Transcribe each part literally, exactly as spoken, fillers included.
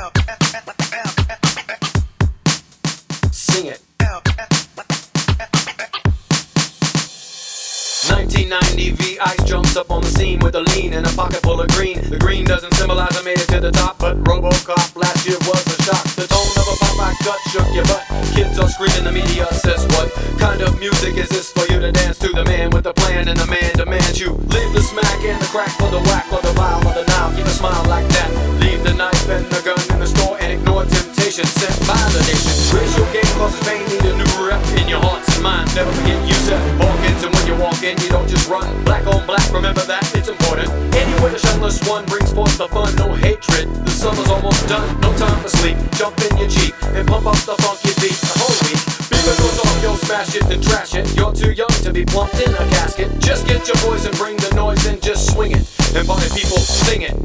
Sing it. nineteen ninety V, Ice jumps up on the scene with a lean and a pocket full of green. The green doesn't symbolize I made it to the top, but RoboCop last year was a shock. The tone of a Popeye gut shook your butt. Kids are screaming, the media says, what kind of music is this for you to dance to? The man with the plan and the man demands you leave the smack and the crack for the whack or the vial or the now. Keep a smile like that. Leave the knife and the gun in the store and ignore temptation sent by the nation. Racial game causes pain, need a new rep in your hearts and minds. Never forget you said Hawkins, and when you walk in, you don't just run. Black on black, remember that, it's important. Anyway, the shunless one brings forth the fun, no hatred. The summer's almost done, no time for sleep. Jump in your Jeep and pump up the funky beat the whole week. Beaver goes off, yo, smash it, then trash it. You're too young to be plumped in a casket. Just get your voice and bring the noise and just swing it. And party people, sing it.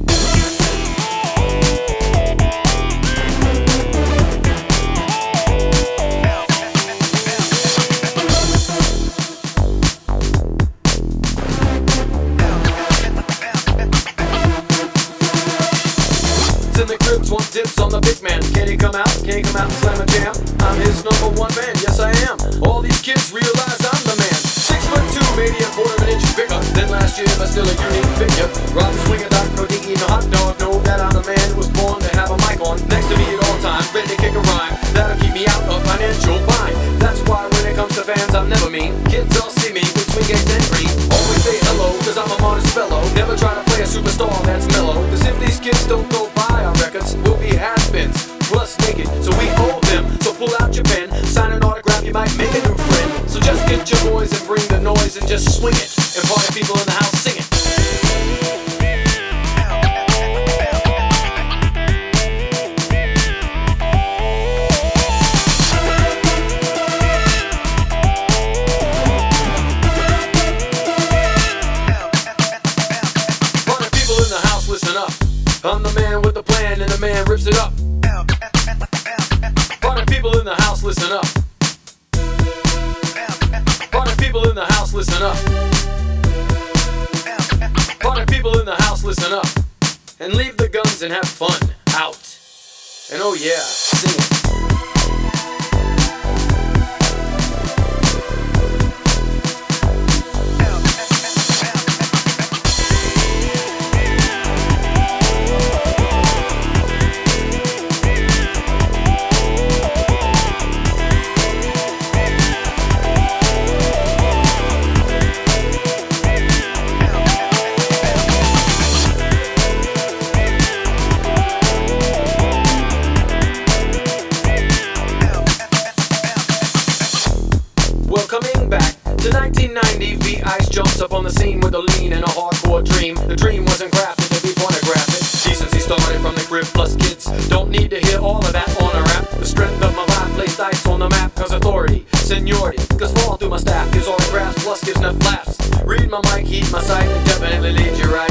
In the cribs, want tips on the big man. Can he come out? Can he come out and slam a jam? I'm his number one fan, yes I am. All these kids realize I'm the man. Six foot two, maybe a quarter of an inch bigger than last year, but still a unique figure. Rob the swinger, doc, no dinky, no hot dog. Know that I'm the man who was born to have a mic on next to me at all times, ready to kick a rhyme. That'll keep me out of financial bind. That's why when it comes to fans, I'm never mean. Kids all see me with swing games and green. Always say hello, cause I'm a modest fellow. Never try to play a superstar that's mellow. Cause if these kids don't go by our records, we'll be has-beens, plus naked, so we owe them. So pull out your pen, sign an autograph, you might make a new friend. So just get your boys and bring the noise and just swing it. And party people in the house, sing it. Party people in the house, listen up. I'm the man with the plan and the man rips it up. Party people in the house, listen up. Party people in the house, listen up. Party people in the house, listen up. And leave the guns and have fun out. And oh yeah, sing it. Coming back to nineteen ninety, V Ice jumps up on the scene with a lean and a hardcore dream. The dream wasn't crafted to be pornographic. Decency started from the crib, plus kids don't need to hear all of that on a rap. The strength of my vibe placed ice on the map, cause authority, seniority, cause fall through my staff gives autographs, plus gives enough laughs. Read my mic, heed my sight, and definitely lead you right.